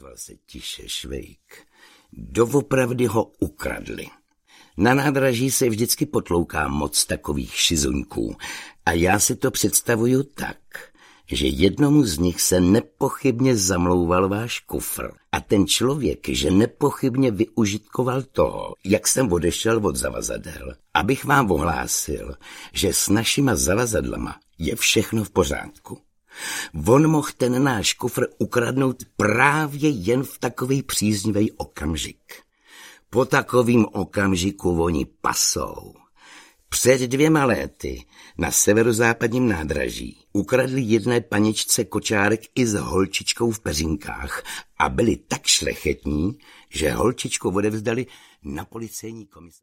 ozval se tiše Švejk. Doopravdy ho ukradli. Na nádraží se vždycky potlouká moc takových šizuňků a já si to představuju tak, že jednomu z nich se nepochybně zamlouval váš kufr a ten člověk, že nepochybně využitkoval toho, jak jsem odešel od zavazadel, abych vám ohlásil, že s našima zavazadlama je všechno v pořádku. On mohl ten náš kufr ukradnout právě jen v takovej příznivý okamžik. Po takovým okamžiku oni pasou. Před 2 lety na severozápadním nádraží ukradli jedné paničce kočárek i s holčičkou v peřinkách a byli tak šlechetní, že holčičku odevzdali na policejní komisi.